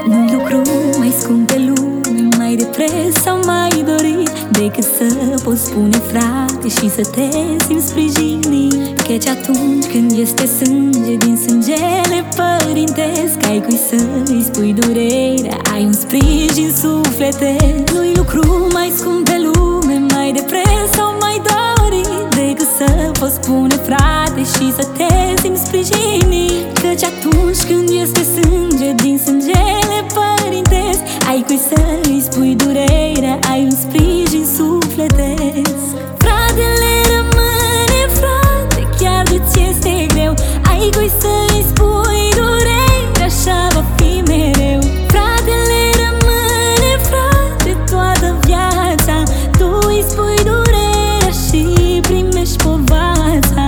Nu-i lucru mai scump pe lume, mai de preț sau mai dorit decât să poți spune frate și să te simți sprijinit. Căci atunci când este sânge din sângele părintesc, ai cui să-i spui durerea, ai un sprijin sufletesc. Nu-i lucru mai scump pe lume, mai de preț sau mai dorit decât să poți spune frate și să te simți sprijinit. Căci atunci când este sânge din sângele părintesc, ai cui să-i spui durerea, ai un sprijin sufletesc. Fratele rămâne frate, chiar de-ți este greu, ai cui să-i spui durerea, așa va fi mereu. Fratele rămâne frate toată viața, tu îi spui durerea și primești povața.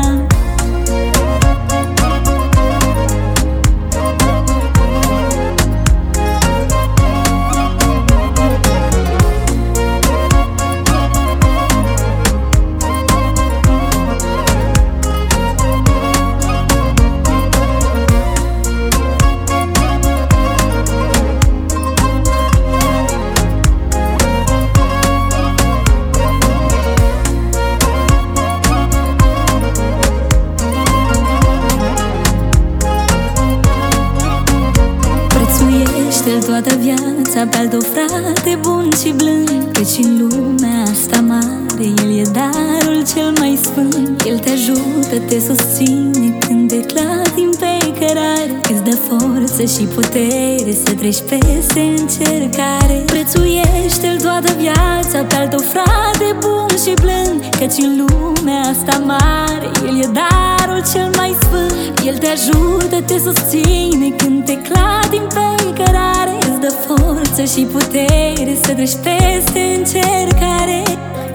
Prețuiește-l toată viața pe-al tău frate bun și blând, căci în lumea asta mare el e darul cel mai sfânt. El te ajută, te susține când te clatim pe cărare, îți dă forță și putere să treci peste încercare. Prețuiește-l toată viața pe-al tău frate bun și blând, căci în lumea asta mare el e darul cel mai sfânt. El te ajută, te susține când te clatim pe cărare, îți dă forță și putere să treci peste încercare.